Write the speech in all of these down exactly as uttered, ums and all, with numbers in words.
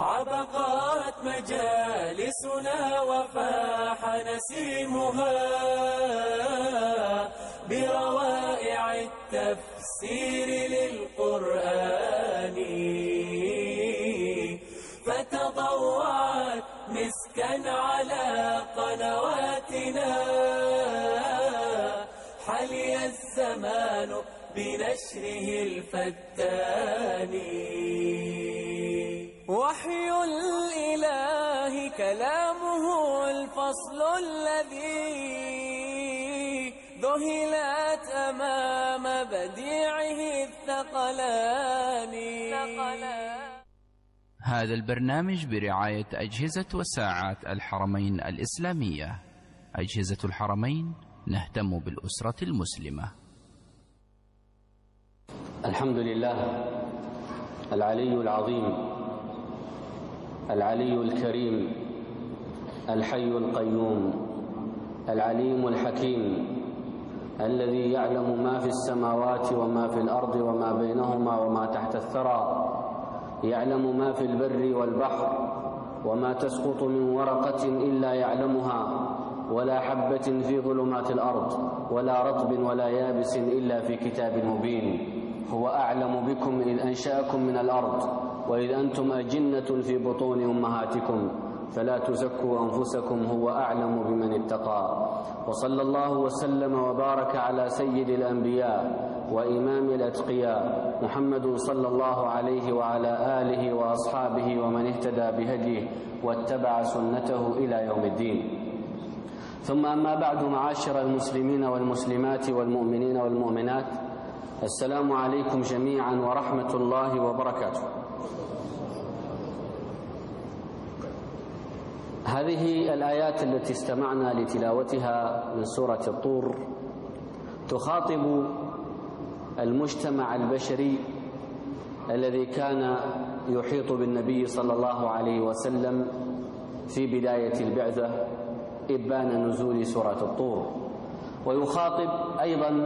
عبقات مجالسنا وفاح نسيمها بروائع التفسير للقرآن، فتضوعت مسكا على قنواتنا، حلي الزمان بنشره الفتان. وحي الإله كلامه الفصل الذي ذهلت أمام بديعه الثقلان. هذا البرنامج برعاية أجهزة وساعات الحرمين الإسلامية. أجهزة الحرمين، نهتم بالأسرة المسلمة. الحمد لله العلي العظيم العلي الكريم الحي القيوم العليم الحكيم الذي يعلم ما في السماوات وما في الأرض وما بينهما وما تحت الثرى، يعلم ما في البر والبحر، وما تسقط من ورقة إلا يعلمها، ولا حبة في ظلمات الأرض ولا رطب ولا يابس إلا في كتاب مبين. هو أعلم بكم إذ أنشأكم من الأرض وإذ أنتم أجنة في بطون أمهاتكم فلا تزكوا أنفسكم، هو أعلم بمن اتقى. وصلى الله وسلم وبارك على سيد الأنبياء وإمام الأتقياء محمد صلى الله عليه وعلى آله وأصحابه ومن اهتدى بهديه واتبع سنته إلى يوم الدين. ثم أما بعد، معاشر المسلمين والمسلمات والمؤمنين والمؤمنات، السلام عليكم جميعا ورحمة الله وبركاته. هذه الآيات التي استمعنا لتلاوتها من سورة الطور تخاطب المجتمع البشري الذي كان يحيط بالنبي صلى الله عليه وسلم في بداية البعثة إبان نزول سورة الطور، ويخاطب أيضا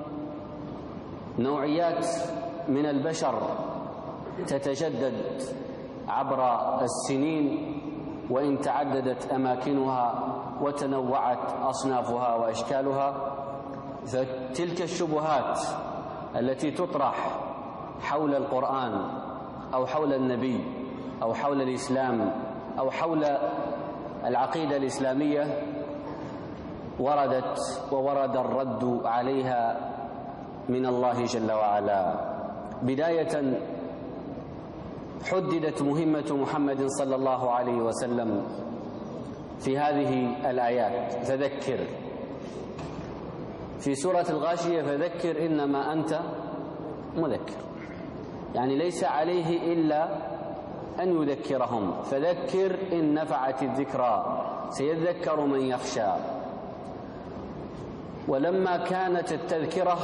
نوعيات من البشر تتجدد عبر السنين وإن تعددت أماكنها وتنوعت أصنافها وأشكالها. فتلك الشبهات التي تطرح حول القرآن أو حول النبي أو حول الإسلام أو حول العقيدة الإسلامية وردت وورد الرد عليها من الله جل وعلا. بداية حددت مهمة محمد صلى الله عليه وسلم في هذه الآيات: فذكر. في سورة الغاشية: فذكر إنما أنت مذكر، يعني ليس عليه إلا أن يذكرهم. فذكر إن نفعت الذكرى سيذكر من يخشى. ولما كانت التذكرة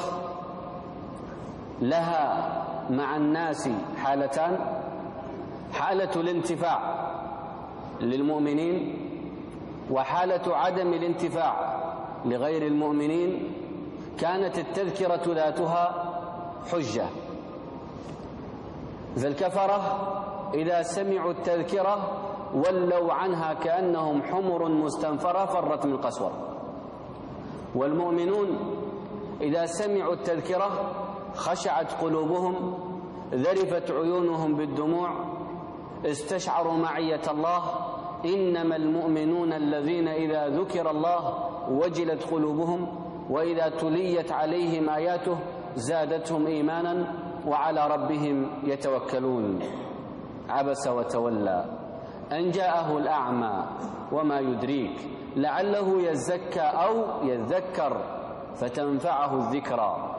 لها مع الناس حالتان: حالة الانتفاع للمؤمنين وحالة عدم الانتفاع لغير المؤمنين. كانت التذكرة ذاتها حجة، فالكفرة إذا سمعوا التذكرة ولوا عنها كأنهم حمر مستنفرة فرت من قسورة، والمؤمنون إذا سمعوا التذكرة خشعت قلوبهم، ذرفت عيونهم بالدموع، استشعروا معية الله. إنما المؤمنون الذين إذا ذكر الله وجلت قلوبهم وإذا تليت عليهم آياته زادتهم إيمانا وعلى ربهم يتوكلون. عبس وتولى أن جاءه الأعمى وما يدريك لعله يزكى أو يذكر فتنفعه الذكرى.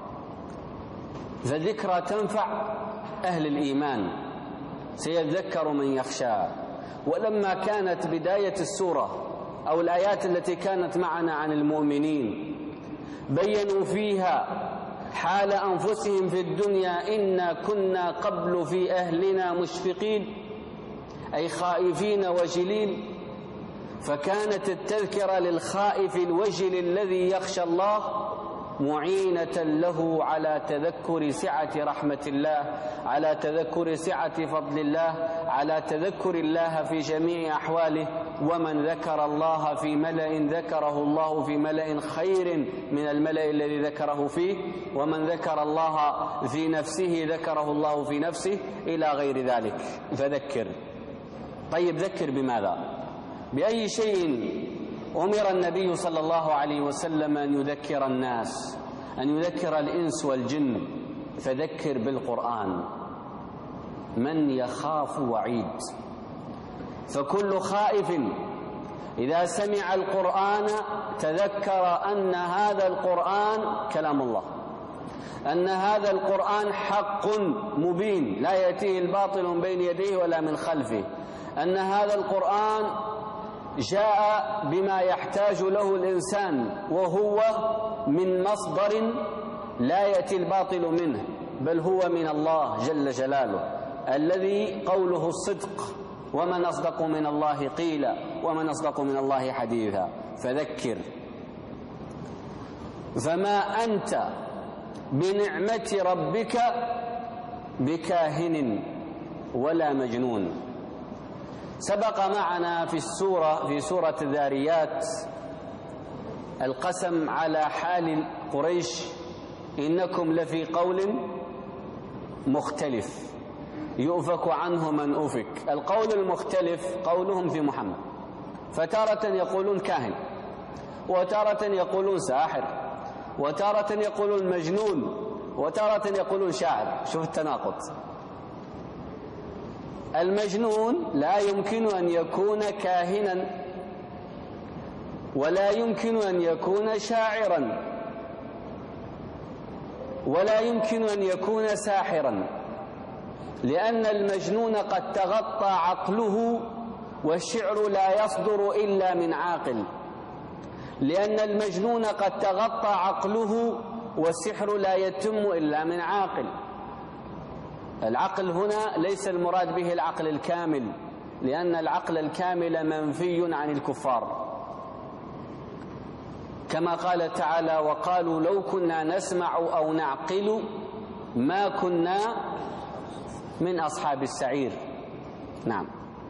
فالذكرى تنفع أهل الإيمان، سيذكر من يخشى. ولما كانت بداية السورة أو الآيات التي كانت معنا عن المؤمنين بيّنوا فيها حال أنفسهم في الدنيا: إنا كنا قبل في أهلنا مشفقين، أي خائفين وجلين. فكانت التذكرة للخائف الوجل الذي يخشى الله معينة له على تذكر سعة رحمة الله، على تذكر سعة فضل الله، على تذكر الله في جميع أحواله. ومن ذكر الله في ملأ ذكره الله في ملأ خير من الملأ الذي ذكره فيه، ومن ذكر الله في نفسه ذكره الله في نفسه، إلى غير ذلك. فذكر. طيب ذكر بماذا؟ بأي شيء أمر النبي صلى الله عليه وسلم أن يذكر الناس، أن يذكر الإنس والجن؟ فذكر بالقرآن. من يخاف وعيد، فكل خائف إذا سمع القرآن تذكر أن هذا القرآن كلام الله، أن هذا القرآن حق مبين لا يأتيه الباطل من بين يديه ولا من خلفه، أن هذا القرآن جاء بما يحتاج له الإنسان، وهو من مصدر لا يأتي الباطل منه، بل هو من الله جل جلاله الذي قوله الصدق، ومن أصدق من الله قيلا ومن أصدق من الله حديثا. فذكر. فما أنت بنعمة ربك بكاهن ولا مجنون. سبق معنا في السورة في سورة الذاريات القسم على حال قريش: إنكم لفي قول مختلف يؤفك عنه من أفك. القول المختلف قولهم في محمد، فتارة يقولون كاهن، وتارة يقولون ساحر، وتارة يقولون مجنون، وتارة يقولون شاعر. شوف التناقض. المجنون لا يمكن أن يكون كاهنا، ولا يمكن أن يكون شاعرا، ولا يمكن أن يكون ساحرا، لأن المجنون قد تغطى عقله، والشعر لا يصدر إلا من عاقل. لأن المجنون قد تغطى عقله، والسحر لا يتم إلا من عاقل. العقل هنا ليس المراد به العقل الكامل، لأن العقل الكامل منفي عن الكفار، كما قال تعالى: وقالوا لو كنا نسمع أو نعقل ما كنا من أصحاب السعير. نعم.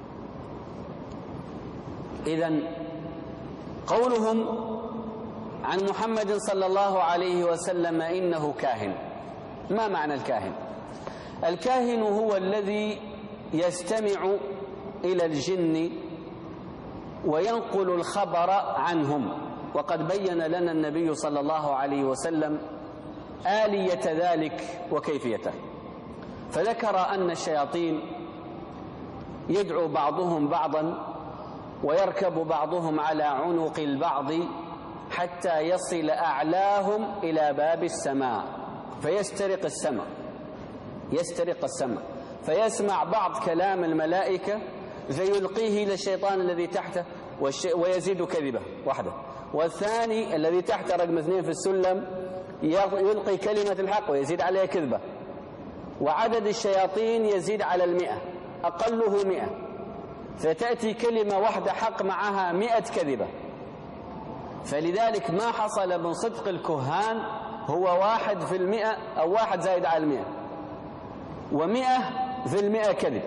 إذن قولهم عن محمد صلى الله عليه وسلم إنه كاهن، ما معنى الكاهن؟ الكاهن هو الذي يستمع إلى الجن وينقل الخبر عنهم، وقد بين لنا النبي صلى الله عليه وسلم آلية ذلك وكيفيته. فذكر أن الشياطين يدعو بعضهم بعضا، ويركب بعضهم على عنق البعض حتى يصل أعلاهم إلى باب السماء فيسترق السماء يسترق السماء فيسمع بعض كلام الملائكة فيلقيه إلى الشيطان الذي تحته ويزيد كذبه وحده، والثاني الذي تحته رقم اثنين في السلم يلقي كلمة الحق ويزيد عليها كذبة، وعدد الشياطين يزيد على المئة، أقله مئة، فتأتي كلمة واحدة حق معها مئة كذبة. فلذلك ما حصل من صدق الكهان هو واحد في المئة أو واحد زائد على المئة، ومئة في المئة كذب.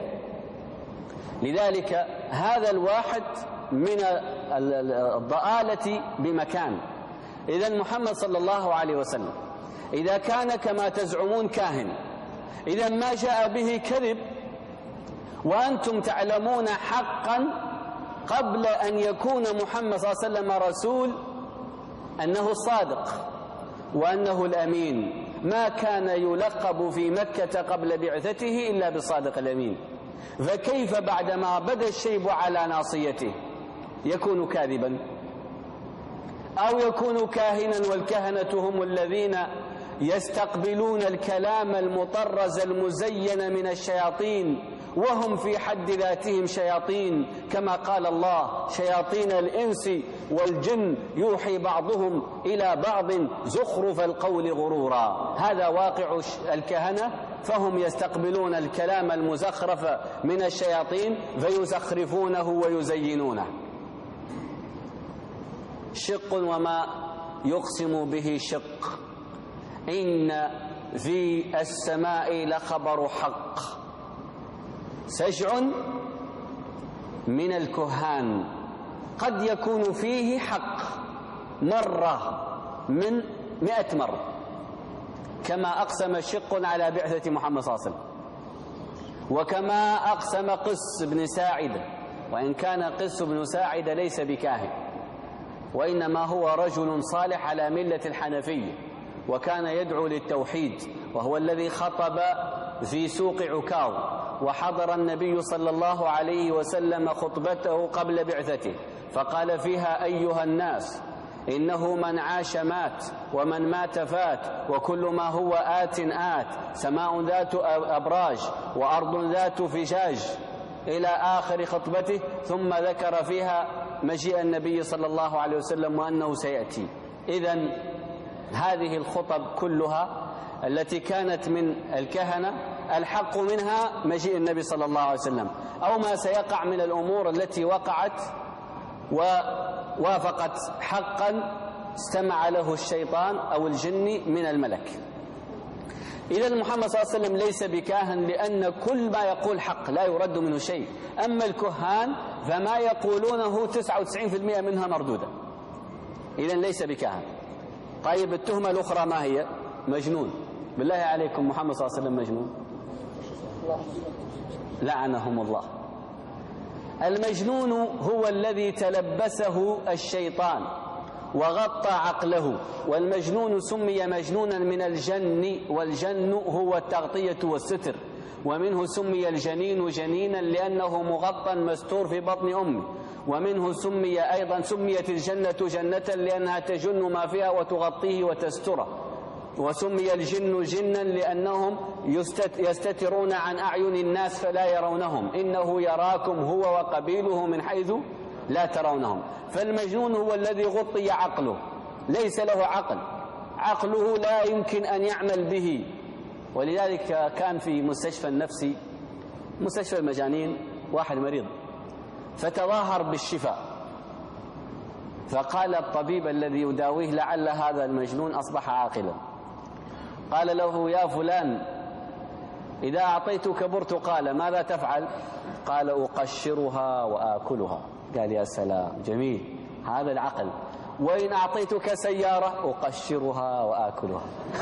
لذلك هذا الواحد من الضآلة بمكان. إذن محمد صلى الله عليه وسلم إذا كان كما تزعمون كاهن، إذن ما جاء به كذب، وأنتم تعلمون حقا قبل أن يكون محمد صلى الله عليه وسلم رسول أنه الصادق وأنه الأمين. ما كان يلقب في مكة قبل بعثته إلا بالصادق الأمين، فكيف بعدما بدا الشيب على ناصيته يكون كاذبا أو يكون كاهنا؟ والكهنة هم الذين يستقبلون الكلام المطرز المزين من الشياطين، وهم في حد ذاتهم شياطين، كما قال الله: شياطين الإنس والجن يوحي بعضهم إلى بعض زخرف القول غرورا. هذا واقع الكهنة، فهم يستقبلون الكلام المزخرف من الشياطين فيزخرفونه ويزينونه. شق وما يقسم به شق، إن في السماء لخبر حق، سجع من الكهان قد يكون فيه حق مرة من مئة مرة، كما أقسم شق على بعثة محمد صلى الله عليه وسلم، وكما أقسم قس بن ساعدة، وإن كان قس بن ساعدة ليس بكاهن، وإنما هو رجل صالح على ملة الحنفية، وكان يدعو للتوحيد، وهو الذي خطب في سوق عكاظ، وحضر النبي صلى الله عليه وسلم خطبته قبل بعثته، فقال فيها: أيها الناس، إنه من عاش مات، ومن مات فات، وكل ما هو آت آت، سماء ذات أبراج وأرض ذات فجاج، إلى آخر خطبته. ثم ذكر فيها مجيء النبي صلى الله عليه وسلم وأنه سيأتي. إذن هذه الخطب كلها التي كانت من الكهنة الحق منها مجيء النبي صلى الله عليه وسلم، أو ما سيقع من الأمور التي وقعت ووافقت حقا استمع له الشيطان أو الجن من الملك. إذا محمد صلى الله عليه وسلم ليس بكاهن، لأن كل ما يقول حق لا يرد منه شيء. أما الكهان فما يقولونه تسعة وتسعين بالمئة منها مردودة، إذا ليس بكاهن. طيب التهمة الأخرى ما هي؟ مجنون. بالله عليكم، محمد صلى الله عليه وسلم مجنون؟ لعنهم الله. المجنون هو الذي تلبسه الشيطان وغطى عقله، والمجنون سمي مجنونا من الجن، والجن هو التغطية والستر، ومنه سمي الجنين جنينا لأنه مغطى مستور في بطن أمه، ومنه سمي أيضا سميت الجنة جنة لأنها تجن ما فيها وتغطيه وتستره، وسمي الجن جنا لأنهم يستترون عن أعين الناس فلا يرونهم، إنه يراكم هو وقبيله من حيث لا ترونهم. فالمجنون هو الذي غطي عقله، ليس له عقل، عقله لا يمكن أن يعمل به. ولذلك كان في مستشفى النفسي، مستشفى المجانين، واحد مريض فتظاهر بالشفاء، فقال الطبيب الذي يداويه: لعل هذا المجنون أصبح عاقلا. قال له: يا فلان، إذا أعطيتك برتقالة ماذا تفعل؟ قال: أقشرها وآكلها. قال: يا سلام، جميل، هذا العقل. وإن أعطيتك سيارة؟ أقشرها وآكلها.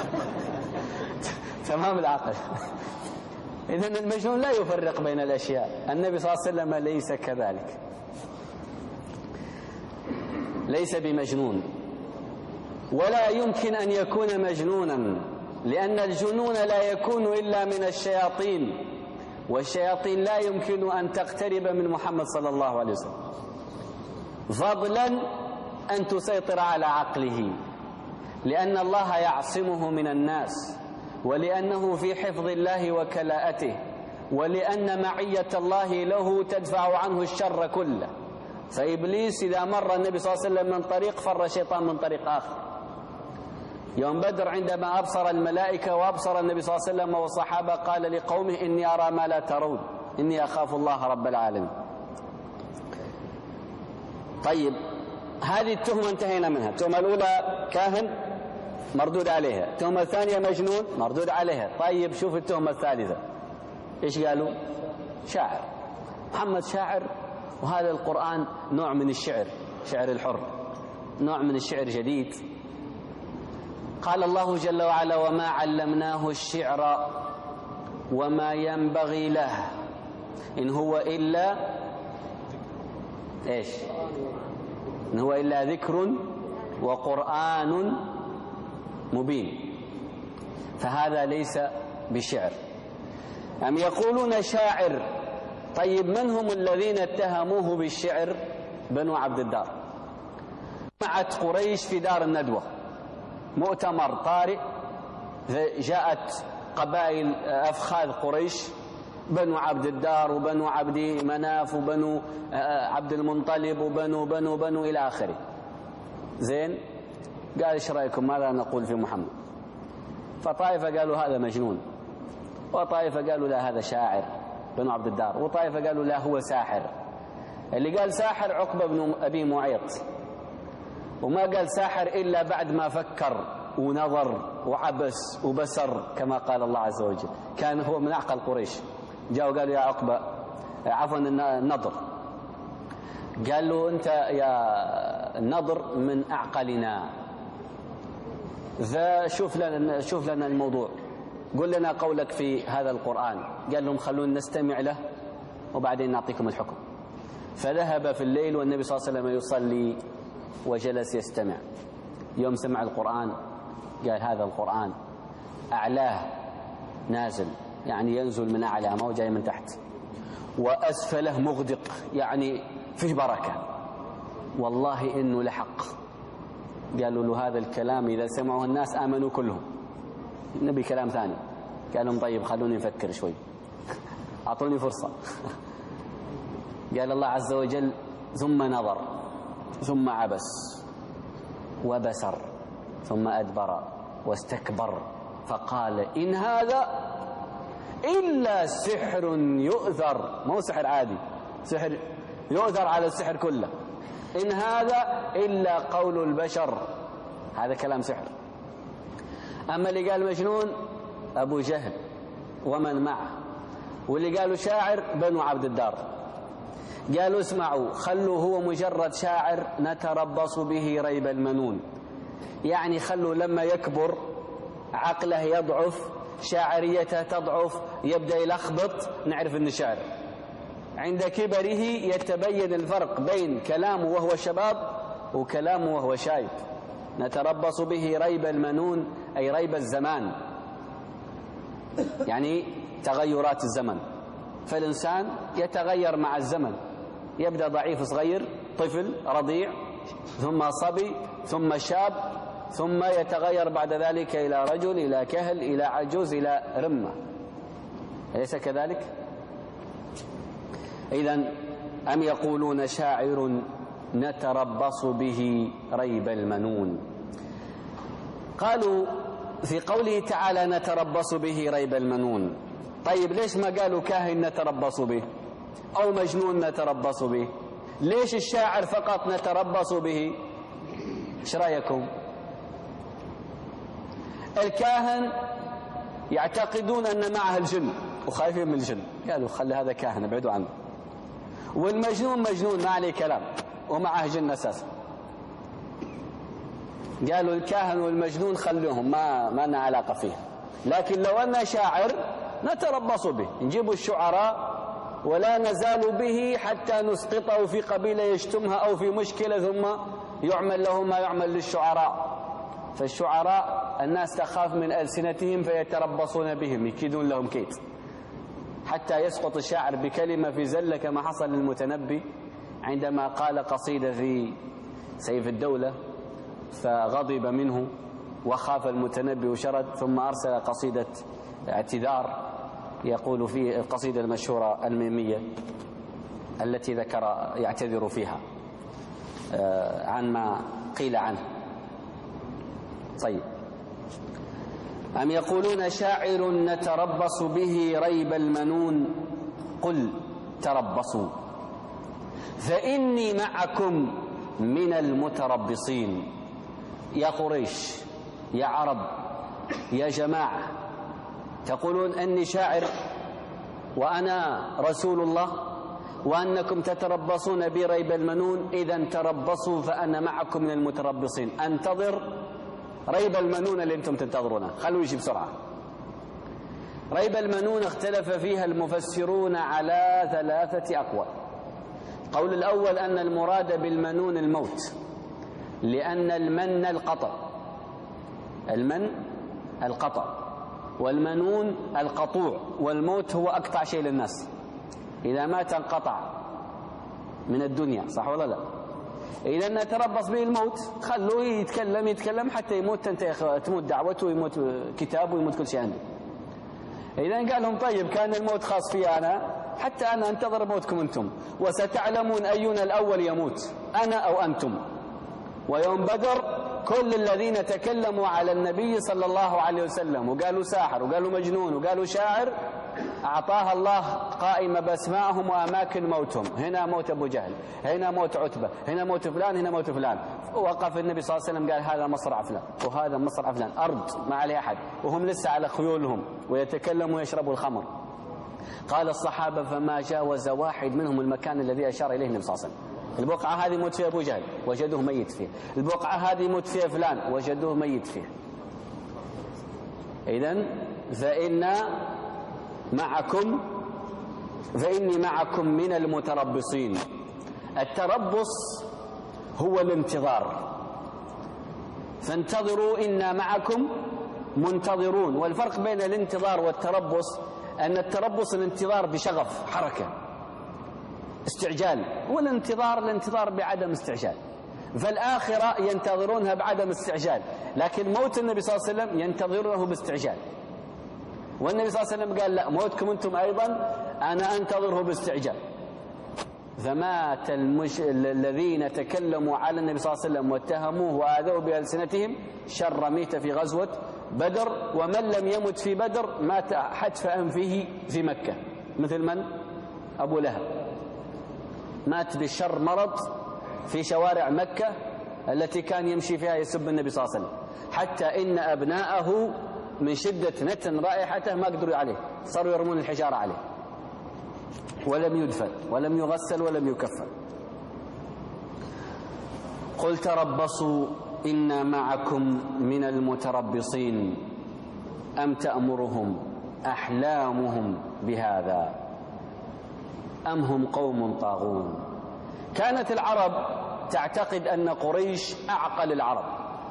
تمام العقل. إذن المجنون لا يفرق بين الأشياء. النبي صلى الله عليه وسلم ليس كذلك، ليس بمجنون، ولا يمكن أن يكون مجنونا، لأن الجنون لا يكون إلا من الشياطين، والشياطين لا يمكن أن تقترب من محمد صلى الله عليه وسلم، فضلا أن تسيطر على عقله، لأن الله يعصمه من الناس، ولأنه في حفظ الله وكلاءته، ولأن معية الله له تدفع عنه الشر كله. فإبليس إذا مر النبي صلى الله عليه وسلم من طريق فر الشيطان من طريق آخر. يوم بدر عندما أبصر الملائكة وأبصر النبي صلى الله عليه وسلم والصحابة قال لقومه: إني أرى ما لا ترون، إني أخاف الله رب العالمين. طيب، هذه التهمة انتهينا منها. التهمة الأولى كاهن، مردود عليها. التهمة الثانية مجنون، مردود عليها. طيب شوف التهمة الثالثة، إيش قالوا؟ شاعر. محمد شاعر، وهذا القرآن نوع من الشعر، شعر الحر، نوع من الشعر جديد. قال الله جل وعلا: وما علمناه الشعر وما ينبغي له إن هو إلا إيش؟ إن هو إلا ذكر وقرآن مبين. فهذا ليس بشعر. أم يقولون شاعر. طيب من هم الذين اتهموه بالشعر؟ بنو عبد الدار. جمعت قريش في دار الندوة مؤتمر طارئ، جاءت قبائل أفخاذ قريش، بنو عبد الدار وبنو عبد مناف وبنو عبد المنطلب وبنو بنو بنو إلى آخره. زين، قال: إيش رأيكم، ماذا نقول في محمد؟ فطائفة قالوا هذا مجنون، وطائفة قالوا لا هذا شاعر، بنو عبد الدار، وطائفة قالوا لا هو ساحر. اللي قال ساحر عقبة بن أبي معيط، وما قال ساحر إلا بعد ما فكر ونظر وعبس وبسر كما قال الله عز وجل. كان هو من أعقل قريش. جاءوا قالوا يا عقبة، عفوا النضر، قال له أنت يا النضر من أعقلنا، فشوف لنا شوف لنا الموضوع، قل لنا قولك في هذا القرآن. قال لهم خلونا نستمع له وبعدين نعطيكم الحكم. فذهب في الليل والنبي صلى الله عليه وسلم يصلي وجلس يستمع. يوم سمع القرآن قال هذا القرآن أعلاه نازل، يعني ينزل من أعلى ما هو جاي من تحت، وأسفله مغدق، يعني فيه بركة، والله إنه لحق. قالوا له هذا الكلام إذا سمعه الناس آمنوا كلهم. النبي كلام ثاني. قال لهم طيب خلوني نفكر شوي، أعطوني فرصة. قال الله عز وجل ثم نظر ثم عبس وبسر ثم أدبر واستكبر فقال إن هذا إلا سحر يؤثر. ما هو سحر عادي، سحر يؤثر على السحر كله. إن هذا إلا قول البشر، هذا كلام سحر. أما اللي قال مجنون أبو جهل ومن معه، واللي قالوا شاعر بنو عبد الدار. قالوا اسمعوا خلوا هو مجرد شاعر نتربص به ريب المنون، يعني خلوا لما يكبر عقله يضعف، شاعريته تضعف، يبدأ يلخبط، نعرف انه شاعر. عند كبره يتبين الفرق بين كلامه وهو شباب وكلامه وهو شايب. نتربص به ريب المنون أي ريب الزمان، يعني تغيرات الزمن. فالإنسان يتغير مع الزمن، يبدأ ضعيف صغير طفل رضيع، ثم صبي، ثم شاب، ثم يتغير بعد ذلك إلى رجل، إلى كهل، إلى عجوز، إلى رمة. أليس كذلك؟ إذن أم يقولون شاعر نتربص به ريب المنون. قالوا في قوله تعالى نتربص به ريب المنون، طيب ليش ما قالوا كاهن نتربص به أو مجنون نتربص به؟ ليش الشاعر فقط نتربص به؟ ايش رأيكم؟ الكاهن يعتقدون أن معه الجن وخايفين من الجن، قالوا خلي هذا كاهن ابعدوا عنه. والمجنون مجنون ما عليه كلام ومعه جن أساسا، قالوا الكاهن والمجنون خلوهم ما ما لنا علاقة فيه. لكن لو أن شاعر نتربص به، نجيب الشعراء ولا نزال به حتى نسقطه في قبيلة يشتمها أو في مشكلة ثم يعمل له ما يعمل للشعراء. فالشعراء الناس تخاف من ألسنتهم فيتربصون بهم، يكيدون لهم كيد، حتى يسقط الشاعر بكلمة في زلة كما حصل للمتنبي عندما قال قصيدة في سيف الدولة فغضب منه وخاف المتنبي وشرد، ثم أرسل قصيدة اعتذار يقول في القصيدة المشهورة الميمية التي ذكر يعتذر فيها عن ما قيل عنه. طيب، أم يقولون شاعر نتربص به ريب المنون قل تربصوا فإني معكم من المتربصين. يا قريش، يا عرب، يا جماعة، تقولون أني شاعر وأنا رسول الله وأنكم تتربصون بي ريب المنون، إذن تربصوا فأنا معكم من المتربصين. أنتظر ريب المنون اللي أنتم تنتظرونه، خلوا يجي بسرعة. ريب المنون اختلف فيها المفسرون على ثلاثة أقوال. القول الأول أن المراد بالمنون الموت، لأن المن القطع، المن القطع، والمنون القطوع، والموت هو أقطع شيء للناس، إذا مات انقطع من الدنيا، صح ولا لا؟ إذا نتربص به الموت، خلوه يتكلم يتكلم حتى يموت، تنتهي تموت دعوته ويموت كتابه ويموت كل شيء عنده. إذا قال لهم طيب كان الموت خاص في أنا، حتى أنا أنتظر موتكم أنتم، وستعلمون أينا الأول يموت، أنا أو أنتم. ويوم بدر كل الذين تكلموا على النبي صلى الله عليه وسلم وقالوا ساحر وقالوا مجنون وقالوا شاعر أعطاها الله قائمة بأسمائهم وأماكن موتهم، هنا موت أبو جهل، هنا موت عتبة، هنا موت فلان، هنا موت فلان. وقف النبي صلى الله عليه وسلم قال هذا مصرع فلان وهذا مصرع فلان، أرض ما عليه أحد، وهم لسه على خيولهم ويتكلموا ويشربوا الخمر. قال الصحابة فما جاوز واحد منهم المكان الذي أشار إليه النبي صلى الله عليه وسلم. البقعة هذه موت فيها أبو جهل وجدوه ميت فيه، البقعة هذه موت فيها فلان وجدوه ميت فيه. إذن فإن معكم فإني معكم من المتربصين. التربص هو الانتظار، فانتظروا إنا معكم منتظرون. والفرق بين الانتظار والتربص أن التربص الانتظار بشغف، حركة، استعجال، والانتظار الانتظار بعدم استعجال. فالآخرة ينتظرونها بعدم استعجال، لكن موت النبي صلى الله عليه وسلم ينتظرونه باستعجال. والنبي صلى الله عليه وسلم قال لا، موتكم أنتم أيضا أنا أنتظره باستعجال. فمات المش... الذين تكلموا على النبي صلى الله عليه وسلم واتهموه وآذوه بألسنتهم شر ميت في غزوة بدر. ومن لم يمت في بدر مات حتف أنفه في مكة، مثل من؟ أبو لهب، مات بالشر مرض في شوارع مكة التي كان يمشي فيها يسب النبي صلى الله عليه وسلم، حتى إن أبناءه من شدة نتن رائحته ما قدروا عليه، صاروا يرمون الحجارة عليه، ولم يدفن ولم يغسل ولم يكفن. قل تربصوا إنا معكم من المتربصين أم تأمرهم أحلامهم بهذا أم هم قوم طاغون. كانت العرب تعتقد أن قريش أعقل العرب،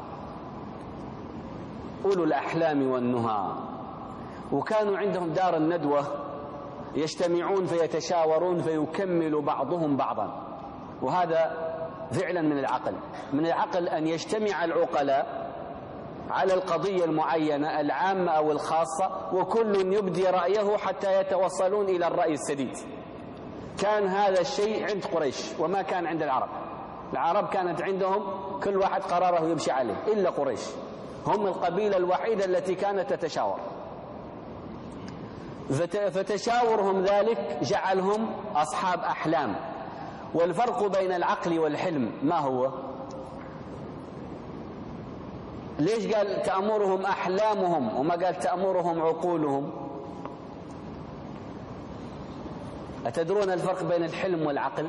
أولو الأحلام والنهى، وكانوا عندهم دار الندوة يجتمعون فيتشاورون فيكمل بعضهم بعضا. وهذا فعلا من العقل، من العقل أن يجتمع العقلاء على القضية المعينة العامة أو الخاصة، وكل يبدي رأيه حتى يتوصلون إلى الرأي السديد. كان هذا الشيء عند قريش وما كان عند العرب. العرب كانت عندهم كل واحد قراره يمشي عليه، إلا قريش، هم القبيلة الوحيدة التي كانت تتشاور. فتشاورهم ذلك جعلهم أصحاب أحلام. والفرق بين العقل والحلم ما هو؟ ليش قال تأمرهم أحلامهم وما قال تأمرهم عقولهم؟ أتدرون الفرق بين الحلم والعقل؟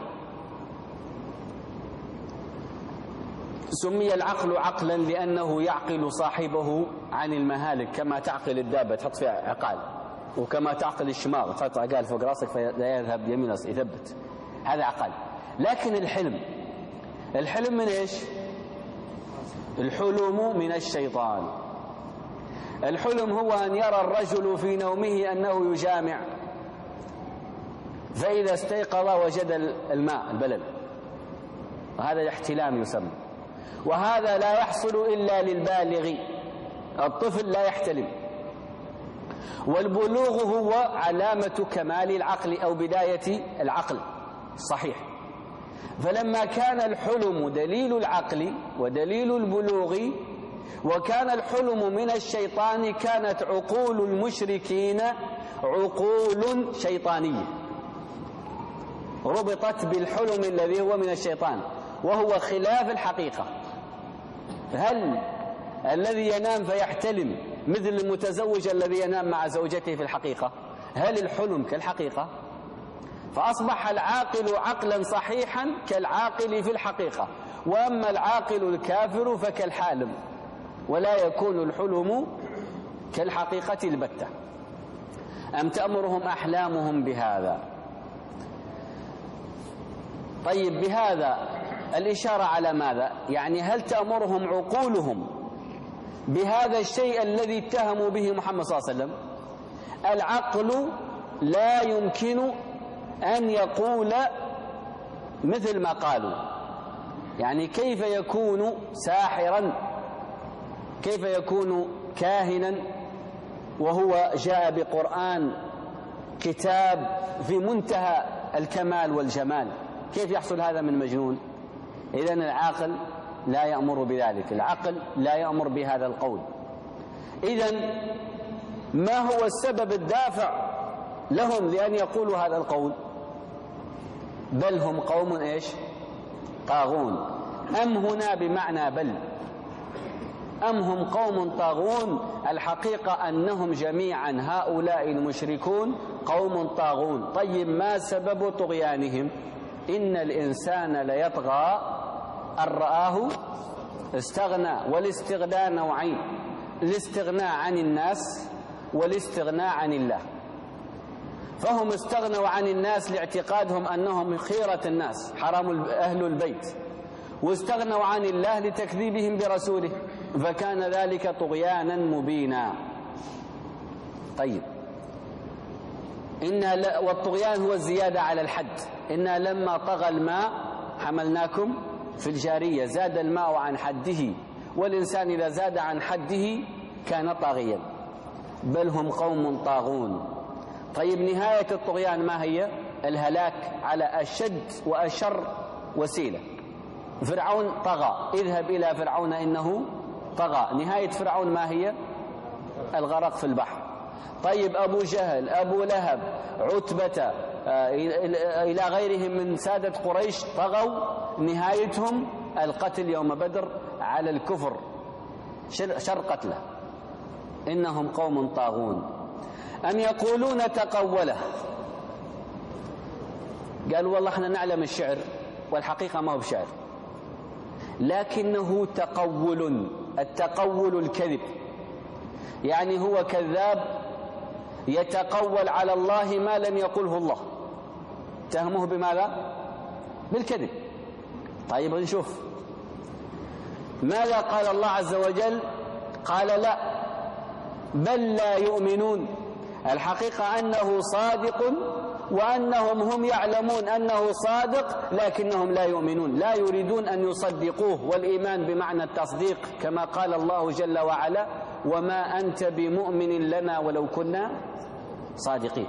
سمي العقل عقلا لأنه يعقل صاحبه عن المهالك، كما تعقل الدابة تحط فيها عقال، وكما تعقل الشماغ تحط عقال فوق راسك فلا يذهب يمين يثبت، هذا عقل. لكن الحلم، الحلم من إيش؟ الحلم من الشيطان. الحلم هو أن يرى الرجل في نومه أنه يجامع، فإذا استيقظ وجد الماء البلل، وهذا الاحتلام يسمى. وهذا لا يحصل إلا للبالغ، الطفل لا يحتلم. والبلوغ هو علامة كمال العقل أو بداية العقل صحيح. فلما كان الحلم دليل العقل ودليل البلوغ، وكان الحلم من الشيطان، كانت عقول المشركين عقول شيطانية ربطت بالحلم الذي هو من الشيطان، وهو خلاف الحقيقة. هل الذي ينام فيحتلم مثل المتزوج الذي ينام مع زوجته في الحقيقة؟ هل الحلم كالحقيقة؟ فأصبح العاقل عقلا صحيحا كالعاقل في الحقيقة، وأما العاقل الكافر فكالحالم، ولا يكون الحلم كالحقيقة البتة. أم تأمرهم أحلامهم بهذا. طيب بهذا الإشارة على ماذا؟ يعني هل تأمرهم عقولهم بهذا الشيء الذي اتهموا به محمد صلى الله عليه وسلم؟ العقل لا يمكن أن يقول مثل ما قالوا. يعني كيف يكون ساحرا، كيف يكون كاهنا وهو جاء بقرآن كتاب في منتهى الكمال والجمال؟ كيف يحصل هذا من مجنون؟ إذن العاقل لا يأمر بذلك، العقل لا يأمر بهذا القول. إذن ما هو السبب الدافع لهم لأن يقولوا هذا القول، بل هم قوم إيش؟ طاغون. أم هنا بمعنى بل، أم هم قوم طاغون، الحقيقة أنهم جميعا هؤلاء المشركون قوم طاغون. طيب ما سبب طغيانهم؟ إن الإنسان ليطغى أن رآه استغنى، والاستغناء نوعين، الاستغناء عن الناس والاستغناء عن الله. فهم استغنوا عن الناس لاعتقادهم أنهم خيرة الناس، حرام أهل البيت، واستغنوا عن الله لتكذيبهم برسوله، فكان ذلك طغيانا مبينا. طيب إن والطغيان هو الزيادة على الحد. إنا لما طغى الماء حملناكم في الجارية، زاد الماء عن حده، والإنسان إذا زاد عن حده كان طاغيا، بل هم قوم طاغون. طيب نهاية الطغيان ما هي؟ الهلاك على أشد وأشر وسيلة. فرعون طغى، اذهب إلى فرعون إنه طغى، نهاية فرعون ما هي؟ الغرق في البحر. طيب أبو جهل، أبو لهب، عتبة، إلى غيرهم من سادة قريش طغوا، نهايتهم القتل يوم بدر على الكفر، شر قتله. إنهم قوم طاغون. أم يقولون تقوله، قالوا والله احنا نعلم الشعر، والحقيقة ما هو بشعر، لكنه تقول. التقول الكذب، يعني هو كذاب يتقول على الله ما لم يقله الله، اتهموه بماذا؟ بالكذب. طيب نشوف ماذا قال الله عز وجل. قال لا، بل لا يؤمنون. الحقيقة أنه صادق، وأنهم هم يعلمون أنه صادق، لكنهم لا يؤمنون، لا يريدون أن يصدقوه. والإيمان بمعنى التصديق، كما قال الله جل وعلا: وما أنت بمؤمن لنا ولو كنا صادقين.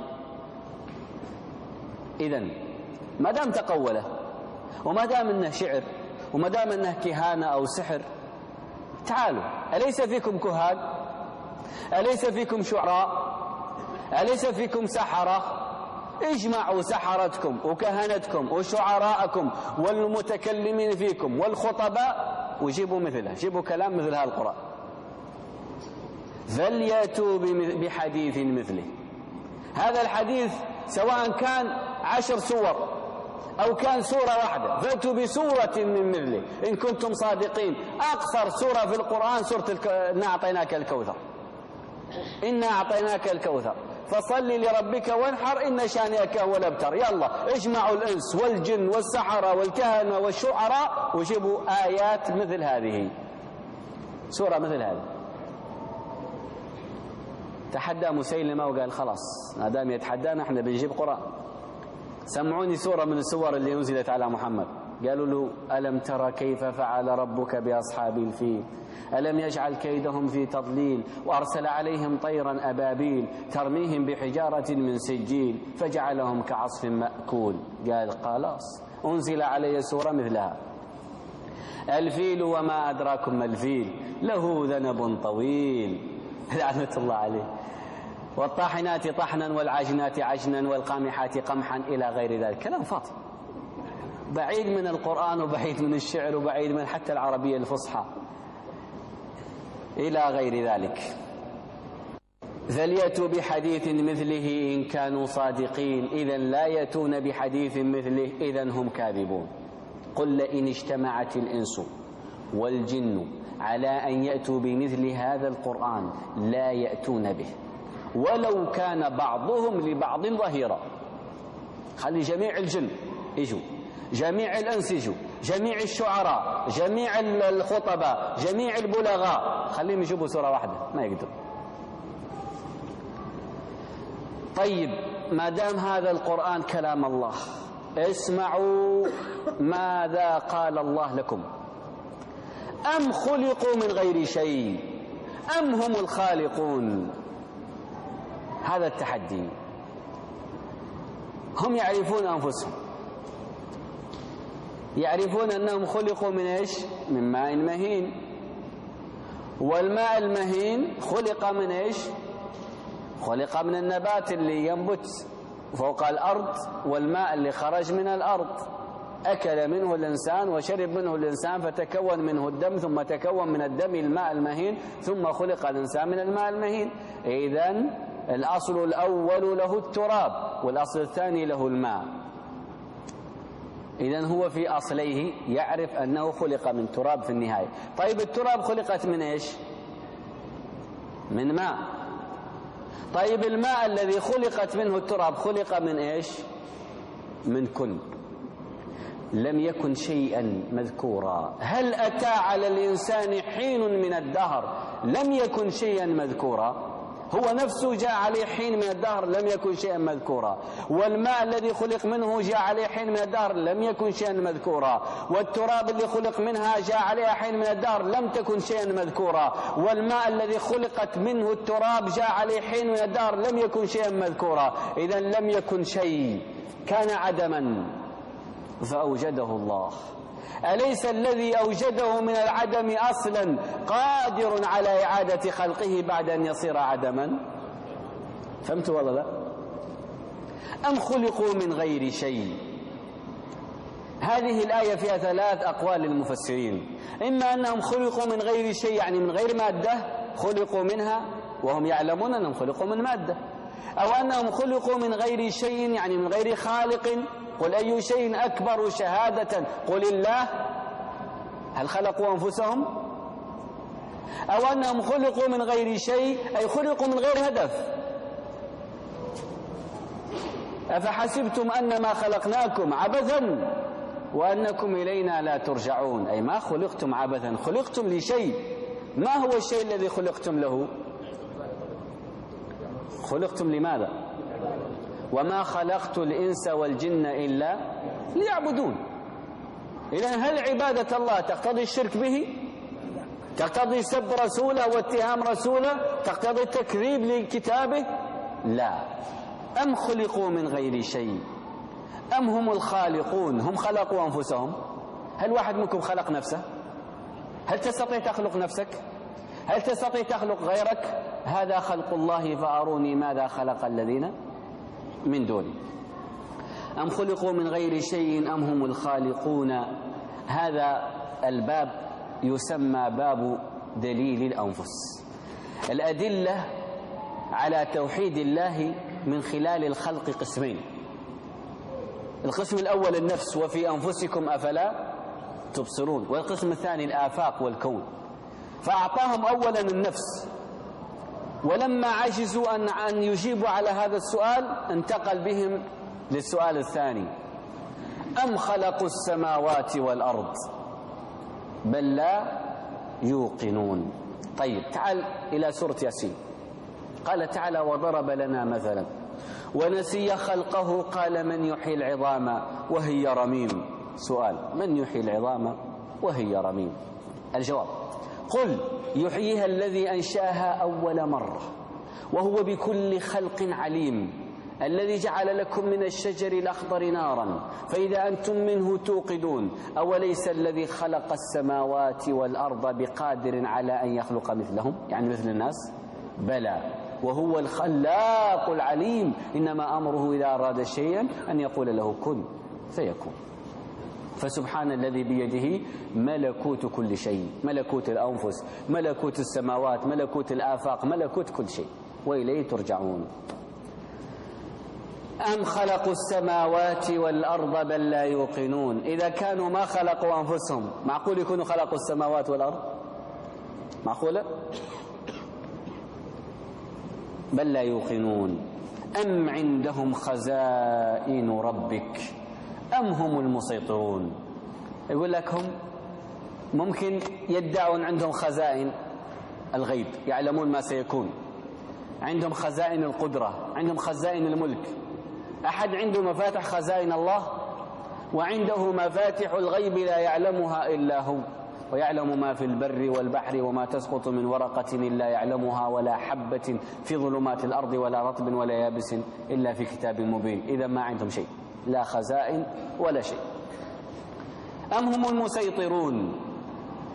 إذن ما دام تقوله، وما دام أنه شعر، وما دام أنه كهانة أو سحر، تعالوا، أليس فيكم كهان؟ أليس فيكم شعراء؟ أليس فيكم سحرة؟ اجمعوا سحرتكم وكهنتكم وشعراءكم والمتكلمين فيكم والخطباء وجيبوا مثله، جيبوا كلام مثل هذا القرآن، فليأتوا بحديث مثله. هذا الحديث سواء كان عشر سور أو كان سورة واحدة، فأتوا بسورة من مثله إن كنتم صادقين. أقصر سورة في القرآن سورة الك... إنا أعطيناك الكوثر، إنا أعطيناك الكوثر فصل لربك وانحر إن شانئك هو الأبتر. يلا اجمعوا الإنس والجن والسحرة والكهنة والشعراء وجيبوا آيات مثل هذه، سورة مثل هذه. تحدى مسيلمة وقال خلاص ما دام يتحدانا احنا بنجيب قرآن، سمعوني سورة من السور اللي نزلت على محمد. قالوا له: ألم ترى كيف فعل ربك بأصحاب الفيل ألم يجعل كيدهم في تضليل وأرسل عليهم طيرا أبابيل ترميهم بحجارة من سجيل فجعلهم كعصف مأكول. قال خلاص أنزل علي سورة مثلها. الفيل وما أدراكم ما الفيل له ذنب طويل لعنة الله عليه. والطاحنات طحنا والعاجنات عجنا والقامحات قمحا إلى غير ذلك. كلام فاضي بعيد من القرآن وبعيد من الشعر وبعيد من حتى العربية الفصحى إلى غير ذلك. فليأتوا بحديث مثله إن كانوا صادقين. إذن لا يأتون بحديث مثله، إذن هم كاذبون. قل لئن اجتمعت الإنس والجن على أن يأتوا بمثل هذا القرآن لا يأتون به ولو كان بعضهم لبعض ظهيرا. خلي جميع الجن يجوا، جميع الأنس يجوا، جميع الشعراء، جميع الخطباء، جميع البلغاء، خليهم يجيبوا سورة واحدة ما يقدر. طيب ما دام هذا القرآن كلام الله، اسمعوا ماذا قال الله لكم. أم خلقوا من غير شيء أم هم الخالقون؟ هذا التحدي. هم يعرفون أنفسهم، يعرفون أنهم خلقوا من إيش؟ من ماء مهين، والماء المهين خلق من إيش؟ خلق من النبات اللي ينبت فوق الأرض والماء اللي خرج من الأرض، أكل منه الإنسان وشرب منه الإنسان فتكون منه الدم، ثم تكون من الدم الماء المهين، ثم خلق الإنسان من الماء المهين. إذن الأصل الأول له التراب والأصل الثاني له الماء. إذن هو في أصليه يعرف أنه خلق من تراب في النهاية. طيب التراب خلقت من إيش؟ من ماء. طيب الماء الذي خلقت منه التراب خلق من إيش؟ من كن. لم يكن شيئا مذكورا. هل أتى على الإنسان حين من الدهر لم يكن شيئا مذكورا؟ هو نفسه جاء عليه حين من الدهر لم يكن شيئا مذكورا. والماء الذي خلق منه جاء عليه حين من الدهر لم يكن شيئا مذكورا. والتراب اللي خلق منها جاء عليها حين من الدهر لم تكن شيئا مذكورا. والماء الذي خلقت منه التراب جاء عليه حين من الدهر لم يكن شيئا مذكورا. إذن لم يكن شيء، كان عدما فأوجده الله. أليس الذي أوجده من العدم أصلا قادر على إعادة خلقه بعد أن يصير عدما؟ فهمتوا ولا لا؟ أم خلقوا من غير شيء؟ هذه الآية فيها ثلاث أقوال للمفسرين. إما أنهم خلقوا من غير شيء يعني من غير مادة، خلقوا منها وهم يعلمون أنهم خلقوا من مادة، أو أنهم خلقوا من غير شيء يعني من غير خالق. قل أي شيء أكبر شهادة قل الله. هل خلقوا أنفسهم؟ أو أنهم خلقوا من غير شيء أي خلقوا من غير هدف. أفحسبتم أنما خلقناكم عبثا وأنكم إلينا لا ترجعون. أي ما خلقتم عبثا، خلقتم لشيء. ما هو الشيء الذي خلقتم له؟ خلقتم لماذا؟ وما خلقت الإنس والجن إلا ليعبدون. إذن هل عبادة الله تقتضي الشرك به؟ تقتضي سب رسوله واتهام رسوله؟ تقتضي التكذيب لكتابه؟ لا. أم خلقوا من غير شيء أم هم الخالقون؟ هم خلقوا أنفسهم. هل واحد منكم خلق نفسه؟ هل تستطيع تخلق نفسك؟ هل تستطيع تخلق غيرك؟ هذا خلق الله فأروني ماذا خلق الذين من دونه. أم خلقوا من غير شيء أم هم الخالقون. هذا الباب يسمى باب دليل الأنفس. الأدلة على توحيد الله من خلال الخلق قسمين. القسم الأول النفس وفي أنفسكم أفلا تبصرون، والقسم الثاني الآفاق والكون. فأعطاهم أولا النفس، ولما عجزوا أن أن يجيبوا على هذا السؤال انتقل بهم للسؤال الثاني: أم خلقوا السماوات والأرض بل لا يوقنون. طيب تعال إلى سورة ياسين. قال تعالى: وضرب لنا مثلا ونسي خلقه قال من يحيي العظام وهي رميم. سؤال: من يحيي العظام وهي رميم؟ الجواب: قل يحييها الذي أنشأها أول مرة وهو بكل خلق عليم الذي جعل لكم من الشجر الأخضر نارا فإذا أنتم منه توقدون أوليس الذي خلق السماوات والأرض بقادر على أن يخلق مثلهم، يعني مثل الناس؟ بلى وهو الخلاق العليم إنما أمره إذا أراد شيئا أن يقول له كن فيكون. فسبحان الذي بيده ملكوت كل شيء، ملكوت الأنفس، ملكوت السماوات، ملكوت الآفاق، ملكوت كل شيء، وإليه ترجعون. أم خلقوا السماوات والأرض بل لا يوقنون. إذا كانوا ما خلقوا أنفسهم معقول يكونوا خلقوا السماوات والأرض؟ معقولة؟ بل لا يوقنون. أم عندهم خزائن ربك أم هم المسيطرون. يقول لك هم ممكن يدعون عندهم خزائن الغيب، يعلمون ما سيكون، عندهم خزائن القدرة، عندهم خزائن الملك. أحد عنده مفاتح خزائن الله؟ وعنده مفاتح الغيب لا يعلمها إلا هو، ويعلم ما في البر والبحر وما تسقط من ورقة إلا يعلمها ولا حبة في ظلمات الأرض ولا رطب ولا يابس إلا في كتاب مبين. إذا ما عندهم شيء، لا خزائن ولا شيء. أم هم المسيطرون.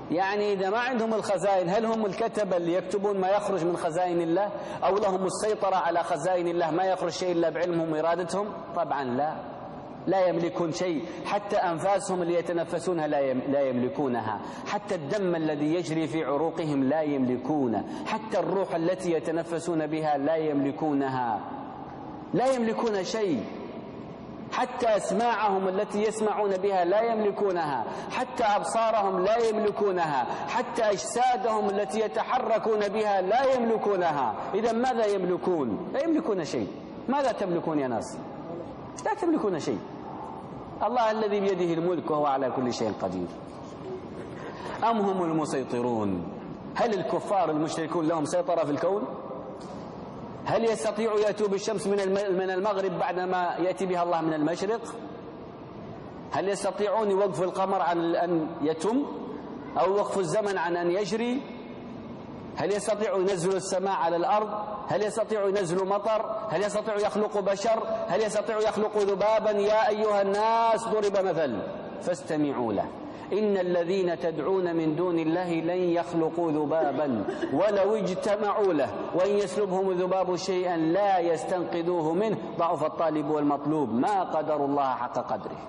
يعني إذا ما عندهم الخزائن هل هم الكتبة اللي يكتبون ما يخرج من خزائن الله، أو لهم السيطرة على خزائن الله ما يخرج شيء إلا بعلمهم وإرادتهم؟ طبعا لا، لا يملكون شيء. حتى أنفاسهم اللي يتنفسونها لا يملكونها، حتى الدم الذي يجري في عروقهم لا يملكونه، حتى الروح التي يتنفسون بها لا يملكونها، لا يملكون شيء. حتى أسماعهم التي يسمعون بها لا يملكونها، حتى أبصارهم لا يملكونها، حتى أجسادهم التي يتحركون بها لا يملكونها. إذا ماذا يملكون؟ لا يملكون شيء. ماذا تملكون يا ناس؟ لا تملكون شيء. الله الذي بيده الملك وهو على كل شيء قدير. أم هم المسيطرون؟ هل الكفار المشركون لهم سيطرة في الكون؟ هل يستطيعوا يأتوا بالشمس من المغرب بعدما يأتي بها الله من المشرق؟ هل يستطيعون يوقفوا القمر عن أن يتم، أو وقفوا الزمن عن أن يجري؟ هل يستطيعوا ينزلوا السماء على الأرض؟ هل يستطيعوا ينزلوا مطر؟ هل يستطيعوا يخلقوا بشر؟ هل يستطيعوا يخلقوا ذبابا؟ يا أيها الناس ضرب مثل فاستمعوا له، إن الذين تدعون من دون الله لن يخلقوا ذبابا ولو اجتمعوا له وإن يسلبهم الذباب شيئا لا يستنقذوه منه ضعف الطالب والمطلوب ما قدر الله حق قدره.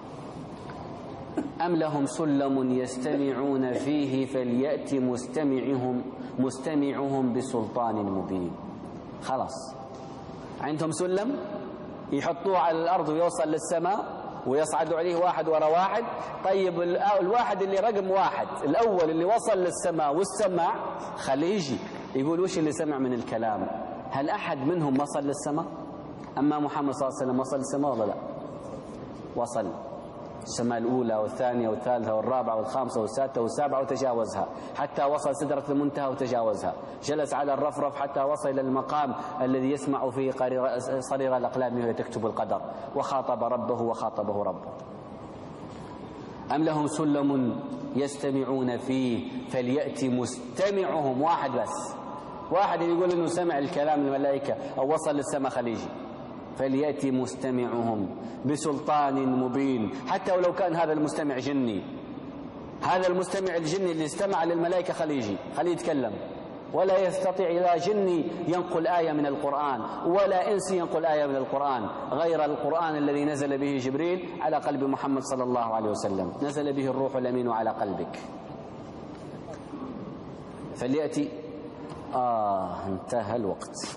أم لهم سلم يستمعون فيه فليأت مستمعهم مستمعهم بسلطان مبين. خلاص عندهم سلم يحطوه على الأرض ويوصل للسماء ويصعدوا عليه واحد وراء واحد. طيب الواحد اللي رقم واحد الأول اللي وصل للسماء والسمع خليه يجي يقول وش اللي سمع من الكلام. هل أحد منهم وصل للسماء؟ أما محمد صلى الله عليه وسلم وصل للسماء ولا لا؟ وصل السماء الأولى والثانية والثالثة والرابعة والخامسة والسادسة والسابعة وتجاوزها حتى وصل سدرة المنتهى وتجاوزها. جلس على الرفرف حتى وصل إلى المقام الذي يسمع فيه صرير الأقلام وهي تكتب القدر، وخاطب ربه وخاطبه ربه. أم لهم سلم يستمعون فيه فليأتي مستمعهم. واحد بس، واحد يقول إنه سمع الكلام الملائكة أو وصل للسماء خليجي. فليأتي مستمعهم بسلطان مبين. حتى ولو كان هذا المستمع جني، هذا المستمع الجني اللي استمع للملائكة خليجي خليه يتكلم، ولا يستطيع لا جني ينقل آية من القرآن ولا إنسي ينقل آية من القرآن غير القرآن الذي نزل به جبريل على قلب محمد صلى الله عليه وسلم، نزل به الروح الأمين على قلبك. فليأتي آه انتهى الوقت.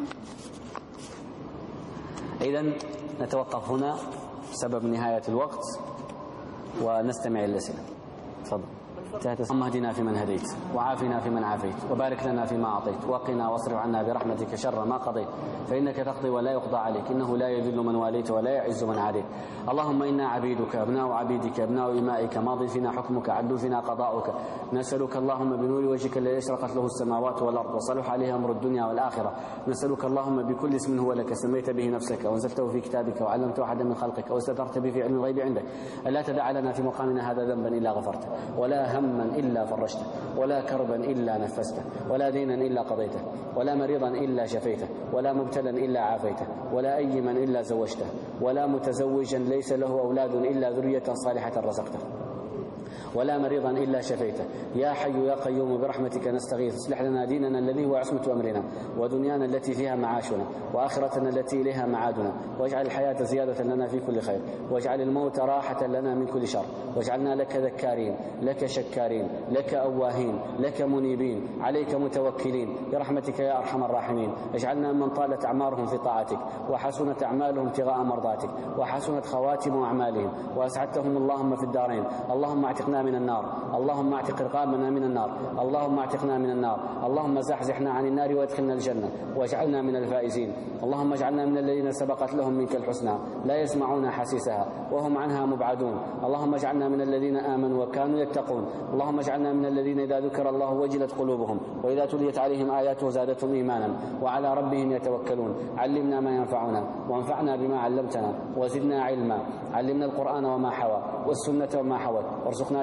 إذن نتوقف هنا بسبب نهاية الوقت ونستمع الأسئلة. تفضل. اللهم اهدنا فيمن هديت وعافنا فيمن عافيت وبارك لنا فيما أعطيت وقنا واصرف عنا برحمتك شر ما قضيت فإنك تقضي ولا يقضى عليك إنه لا يذل من واليت ولا يعز من عاديت. اللهم إنا عبيدك أبناء عبيدك أبناء إمائك ماض فينا حكمك عدل فينا قضاؤك نسألك اللهم بنور وجهك الذي أشرقت له السماوات والأرض وصلح عليها أمر الدنيا والآخرة. نسألك اللهم بكل اسم هو لك سميت به نفسك وأنزلته في كتابك وعلمته أحدا من خلقك واستترت به في علم الغيب عندك ألا تدع لنا في مقامنا هذا ذنبا إلا غفرته ولا هما إلا فرجته ولا كربا إلا نفسته ولا دينا إلا قضيته ولا مريضا إلا شفيته ولا مبتلا إلا عافيته ولا أيما إلا زوجته ولا متزوجا ليس له أولاد إلا ذرية صالحة رزقته ولا مريضا إلا شفيته. يا حي يا قيوم برحمتك نستغيث اصلح لنا ديننا الذي هو عصمة أمرنا ودنيانا التي فيها معاشنا وآخرتنا التي إليها معادنا واجعل الحياة زيادة لنا في كل خير واجعل الموت راحة لنا من كل شر واجعلنا لك ذكارين لك شكارين لك أواهين لك منيبين عليك متوكلين برحمتك يا أرحم الراحمين. اجعلنا من طالت أعمارهم في طاعتك وحسنت أعمالهم ابتغاء مرضاتك وحسنت خواتم أعمالهم وأسعدتهم اللهم في الدارين. اللهم اعتقنا من النار اللهم اعتق رقابنا من النار اللهم اعتقنا من النار اللهم زحزحنا عن النار وادخلنا الجنة واجعلنا من الفائزين. اللهم اجعلنا من الذين سبقت لهم منك الحسنى لا يسمعون حسيسها وهم عنها مبعدون. اللهم اجعلنا من الذين آمنوا وكانوا يتقون. اللهم اجعلنا من الذين إذا ذكر الله وجلت قلوبهم وإذا تليت عليهم آياته زادتهم إيمانا وعلى ربهم يتوكلون. علمنا ما ينفعنا وانفعنا بما علمتنا وزدنا علما. علمنا القرآن وما حوى والسنة وما حوت وارزقنا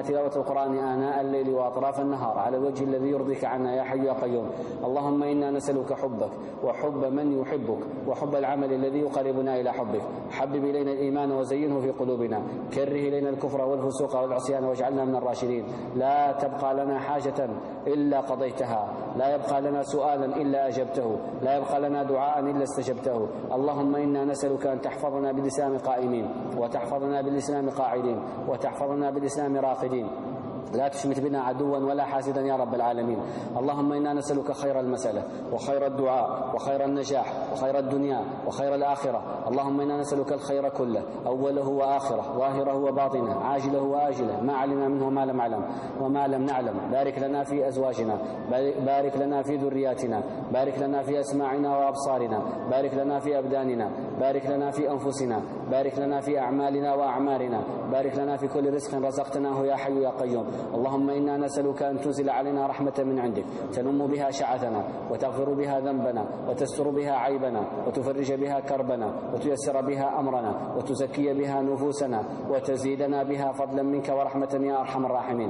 تلاوة القرآن آناء الليل وأطراف النهار على الوجه الذي يرضيك عنا يا حي يا قيوم. اللهم إنا نسألك حبك وحب من يحبك وحب العمل الذي يقربنا إلى حبك. حبب إلينا الإيمان وزينه في قلوبنا، كره إلينا الكفر والفسوق والعصيان واجعلنا من الراشدين. لا تبقى لنا حاجة إلا قضيتها، لا يبقى لنا سؤالا إلا أجبته، لا يبقى لنا دعاء إلا استجبته. اللهم إنا نسألك أن تحفظنا بالإسلام قائمين، وتحفظنا بالإسلام قاعدين، وتحفظنا بالإسلام راقدين. لا تشمت بنا عدوا ولا حاسدا يا رب العالمين. اللهم إنا نسألك خير المسألة وخير الدعاء وخير النجاح وخير الدنيا وخير الآخرة. اللهم إنا نسألك الخير كله، أوله وآخره، ظاهره وباطنه، عاجله وآجله، ما علمنا منه ما لم نعلم وما لم نعلم. بارك لنا في أزواجنا، بارك لنا في ذرياتنا، بارك لنا في أسماعنا وأبصارنا، بارك لنا في أبداننا، بارك لنا في أنفسنا، بارك لنا في أعمالنا وأعمارنا، بارك لنا في كل رزق رزقتناه يا حي يا قيوم. اللهم إنا نسألك أن تنزل علينا رحمة من عندك تنم بها شعثنا وتغفر بها ذنبنا وتستر بها عيبنا وتفرج بها كربنا وتيسر بها أمرنا وتزكي بها نفوسنا وتزيدنا بها فضلا منك ورحمة يا أرحم الراحمين.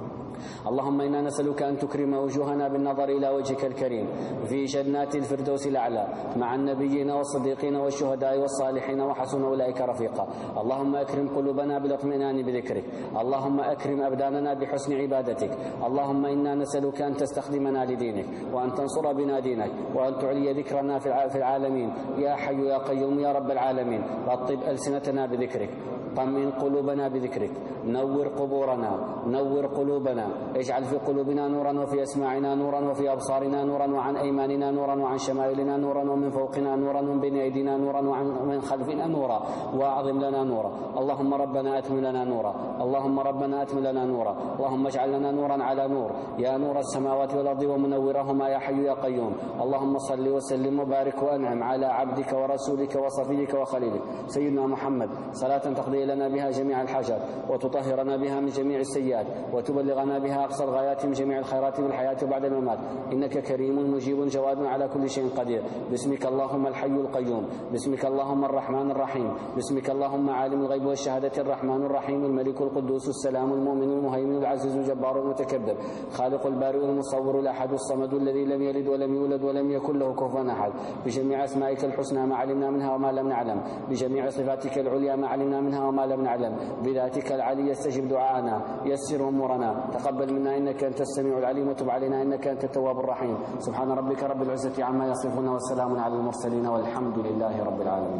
اللهم إنا نسألك أن تكرم وجوهنا بالنظر إلى وجهك الكريم في جنات الفردوس الأعلى مع النبيين والصديقين والشهداء والصالحين وحسن أولئك رفيقا. اللهم أكرم قلوبنا بالاطمئنان بذكرك، اللهم أكرم أبداننا بحسن عبادتك. اللهم إنا نسألك أن تستخدمنا لدينك وأن تنصر بنا دينك وأن تعلي ذكرنا في العالمين يا حي يا قيوم يا رب العالمين. رطب ألسنتنا بذكرك، طمئن قلوبنا بذكرك، نور قبورنا، نور قلوبنا، اجعل في قلوبنا نورا وفي أسماعنا نورا وفي أبصارنا نورا وعن أيماننا نورا وعن شمائلنا نورا ومن فوقنا نورا ومن بين أيدينا نورا ومن خلفنا نورا وأعظم لنا نورا. اللهم ربنا أتم لنا نورا، اللهم ربنا أتم لنا نورا، اللهم اجعل لنا نورا على نور يا نور السماوات والأرض ومنورهما يا حي يا قيوم. اللهم صل وسلم وبارك وأنعم على عبدك ورسولك وصفيك وخليلك سيدنا محمد صلاة تقضي لنا بها جميع الحاجات وتطهرنا بها من جميع السيئات وتبلغنا بها أقصى الغايات من جميع الخيرات في الحياة وبعد الممات، إنك كريم مجيب جواد على كل شيء قدير. باسمك اللهم الحي القيوم، باسمك اللهم الرحمن الرحيم، باسمك اللهم عالم الغيب والشهادة الرحمن الرحيم الملك القدوس السلام المؤمن المهيمن العزيز الجبار المتكبر خالق البارئ المصور الأحد الصمد الذي لم يلد ولم يولد ولم يكن له كفوا أحد. بجميع أسمائك الحسنى ما علمنا منها وما لم نعلم، بجميع صفاتك العليا ما علمنا منها وما لم نعلم، بذاتك العلي استجب دعاءنا، يسر أمورنا، تقبل منا إنك أنت السميع العليم وتب علينا إنك أنت التواب الرحيم. سبحان ربك رب العزة عما يصفون والسلام على المرسلين والحمد لله رب العالمين.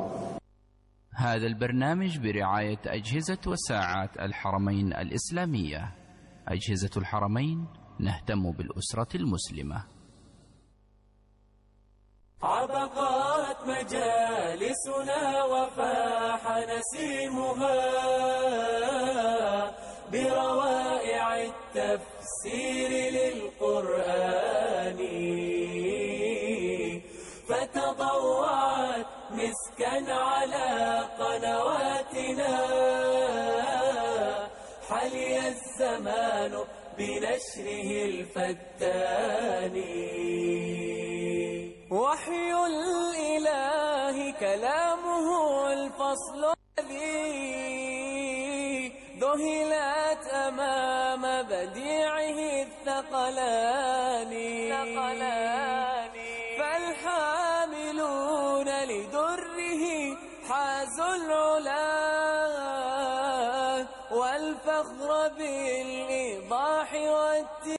هذا البرنامج برعاية أجهزة وساعات الحرمين الإسلامية. أجهزة الحرمين، نهتم بالأسرة المسلمة. عبقات مجالسنا وفاح نسيمها بروائع التفسير للقرآن، فتضوعت مسكا على قنواتنا، حلي الزمان بنشره الفتان. وحي الإله كلامه الفصل الذي ذهلت أمام بديعه الثقلان. فالحاملون لدره حازوا العلا والفخر بالإيضاح والتبيان.